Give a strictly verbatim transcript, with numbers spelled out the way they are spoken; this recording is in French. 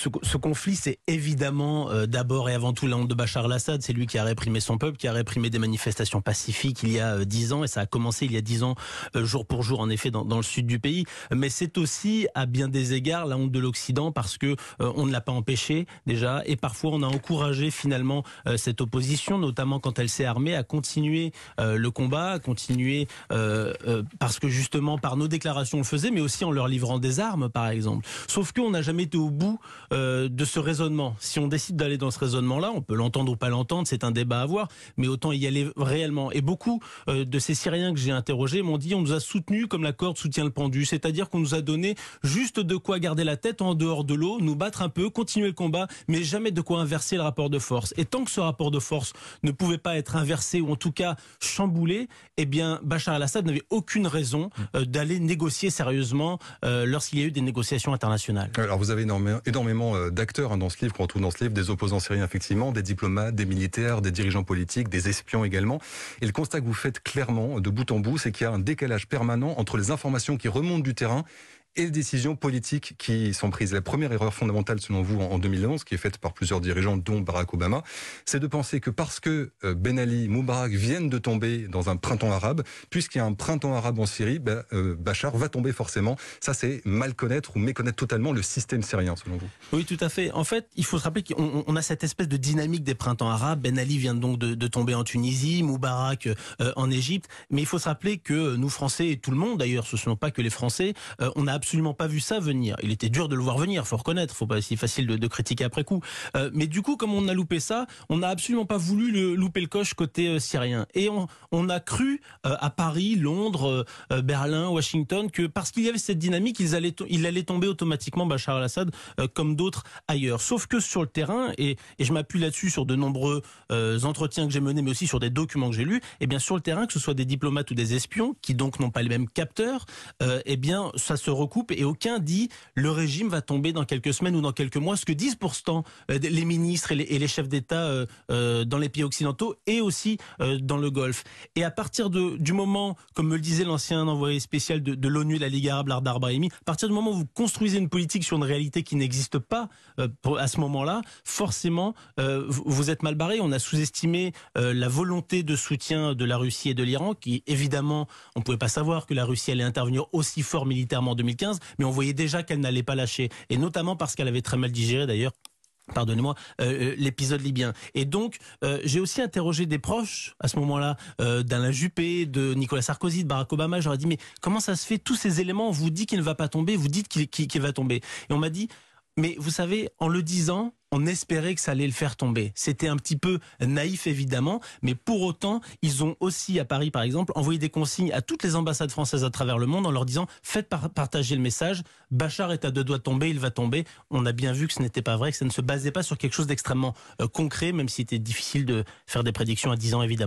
ce, ce conflit, c'est évidemment euh, d'abord et avant tout la honte de Bachar el-Assad. C'est lui qui a réprimé son peuple, qui a réprimé des manifestations pacifiques il y a euh, dix ans, et ça a commencé il y a dix ans, euh, jour pour jour, en effet, dans, dans le sud du pays. Mais c'est aussi, à bien des égards, la honte de l'Occident, parce que euh, on ne l'a pas empêché déjà, et parfois on a encouragé finalement euh, cette opposition, notamment quand elle s'est armée, à continuer euh, le combat, à continuer euh, euh, parce que justement par nos déclarations on le faisait, mais aussi en leur livrant des armes, par exemple. Sauf qu'on n'a jamais été au bout euh, de ce raisonnement. Si on décide d'aller dans ce raisonnement-là, on peut l'entendre ou pas l'entendre, c'est un débat à avoir, mais autant y aller réellement. Et beaucoup euh, de ces Syriens que j'ai interrogés m'ont dit on nous a soutenus comme la corde soutient le pendu, c'est-à-dire qu'on nous a donné juste de quoi garder la tête en dehors de l'eau, nous battre un peu, continuer le combat, mais jamais de quoi inverser le rapport de force. Et tant que ce rapport de force ne pouvait pas être inversé, ou en tout cas chamboulé, eh bien Bachar el-Assad n'avait aucune raison euh, d'aller négocier sérieusement euh, lorsqu'il y a eu des négociations internationales. Alors vous avez énormément, énormément d'acteurs hein, dans ce livre, qu'on retrouve dans ce livre, des opposants syriens effectivement, des diplomates, des militaires, des dirigeants politiques, des espions également. Et le constat que vous faites clairement, de bout en bout, c'est qu'il y a un décalage permanent entre les informations qui remontent du terrain et les décisions politiques qui sont prises. La première erreur fondamentale, selon vous, en deux mille onze, qui est faite par plusieurs dirigeants, dont Barack Obama, c'est de penser que parce que Ben Ali, Moubarak viennent de tomber dans un printemps arabe, puisqu'il y a un printemps arabe en Syrie, ben, euh, Bachar va tomber forcément. Ça, c'est mal connaître ou méconnaître totalement le système syrien, selon vous. Oui, tout à fait. En fait, il faut se rappeler qu'on on a cette espèce de dynamique des printemps arabes. Ben Ali vient donc de, de tomber en Tunisie, Moubarak euh, en Égypte. Mais il faut se rappeler que nous, Français, et tout le monde d'ailleurs, ce ne sont pas que les Français, euh, on a absolument pas vu ça venir. Il était dur de le voir venir, faut reconnaître, faut pas si facile de, de critiquer après coup. Euh, mais du coup, comme on a loupé ça, on n'a absolument pas voulu le, louper le coche côté euh, syrien. Et on, on a cru euh, à Paris, Londres, euh, Berlin, Washington, que parce qu'il y avait cette dynamique, ils allaient il allait tomber automatiquement Bachar el-Assad euh, comme d'autres ailleurs. Sauf que sur le terrain, et, et je m'appuie là-dessus sur de nombreux euh, entretiens que j'ai menés, mais aussi sur des documents que j'ai lus, et bien sur le terrain, que ce soit des diplomates ou des espions, qui donc n'ont pas les mêmes capteurs, euh, et bien ça se recoupe, et aucun dit le régime va tomber dans quelques semaines ou dans quelques mois, ce que disent pourtant euh, les ministres et les, et les chefs d'État euh, euh, dans les pays occidentaux et aussi euh, dans le Golfe. Et à partir de, du moment, comme me le disait l'ancien envoyé spécial de, de l'ONU, la Ligue arabe, Lardar Brahimi, à partir du moment où vous construisez une politique sur une réalité qui n'existe pas euh, pour, à ce moment-là, forcément euh, vous, vous êtes mal barré. On a sous-estimé euh, la volonté de soutien de la Russie et de l'Iran, qui évidemment, on ne pouvait pas savoir que la Russie allait intervenir aussi fort militairement en deux mille quinze, mais on voyait déjà qu'elle n'allait pas lâcher, et notamment parce qu'elle avait très mal digéré d'ailleurs, pardonnez-moi, euh, l'épisode libyen. Et donc, euh, j'ai aussi interrogé des proches à ce moment-là, euh, d'Alain Juppé, de Nicolas Sarkozy, de Barack Obama. J'aurais dit, mais comment ça se fait, tous ces éléments, on vous dit qu'il ne va pas tomber, vous dites qu'il qu'il, qu'il va tomber. Et on m'a dit, mais vous savez, en le disant, on espérait que ça allait le faire tomber. C'était un petit peu naïf, évidemment, mais pour autant, ils ont aussi, à Paris, par exemple, envoyé des consignes à toutes les ambassades françaises à travers le monde en leur disant « Faites par- partager le message, Bachar est à deux doigts de tomber, il va tomber ». On a bien vu que ce n'était pas vrai, que ça ne se basait pas sur quelque chose d'extrêmement euh, concret, même si c'était difficile de faire des prédictions à dix ans, évidemment.